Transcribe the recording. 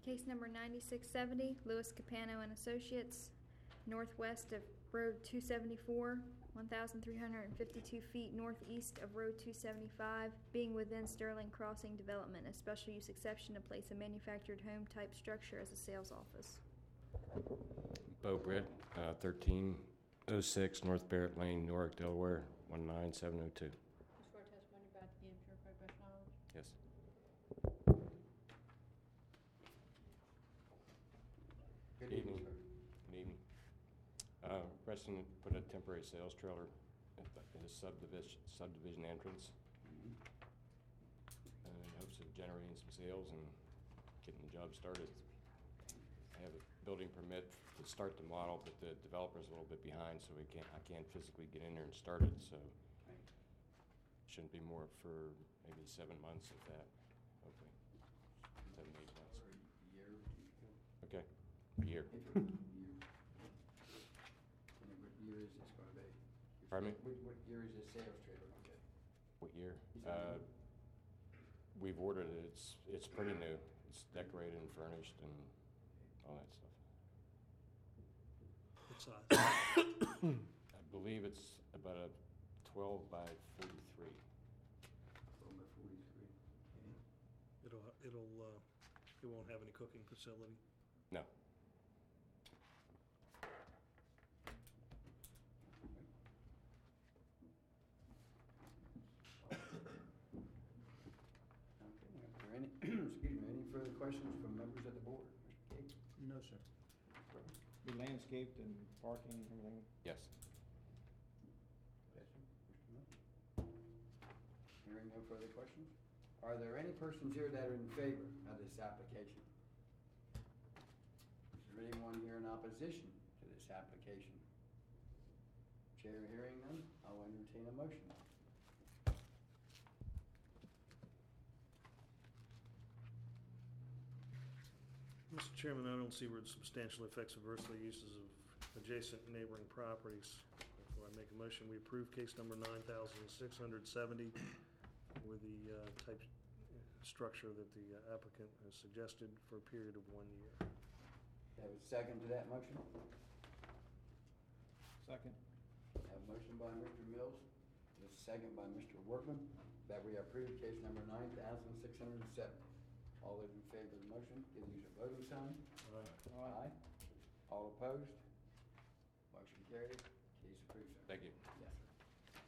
Case number 9670, Louis Capano and Associates, northwest of Road 274, 1,352 feet northeast of Road 275, being within Sterling Crossing Development, a special use exception to place a manufactured home type structure as a sales office. Bo Britt, 1306 North Barrett Lane, Newark, Delaware, 19702. You swear testimony about to give your best knowledge? Yes. Good evening, sir. Good evening. Resident put a temporary sales trailer at the subdivision entrance in hopes of generating some sales and getting the job started. I have a building permit to start the model, but the developer's a little bit behind, so I can't physically get in there and start it, so shouldn't be more for maybe 7 months of that, hopefully. 7, 8 months. For a year. Okay, a year. And what year is this going to be? Pardon me? What year is this sales trailer going to be? What year? Is that We've ordered it. It's pretty new. It's decorated and furnished and all that stuff. What size? I believe it's about a 12 by 43. 12 by 43. Okay. It won't have any cooking facility. No. Okay, are there any, excuse me, any further questions from members of the board? Mr. Cage? No, sir. Be landscaped and parking and everything? Yes. Yes, sir. Mr. Miller? Hearing no further questions? Are there any persons here that are in favor of this application? Is there anyone here in opposition to this application? Chair hearing none, I'll entertain a motion. Mr. Chairman, I don't see where it substantially affects adversely uses of adjacent neighboring properties. Therefore, I make a motion, we approve case number 9,670 with the type structure that the applicant has suggested for a period of 1 year. Have a second to that motion? Second. Have a motion by Mr. Mills, and a second by Mr. Workman, that we approve case number 9,670. All those in favor of the motion, give use a voting sign. Aye. Aye. All opposed? Motion carried. Case approved, sir. Thank you.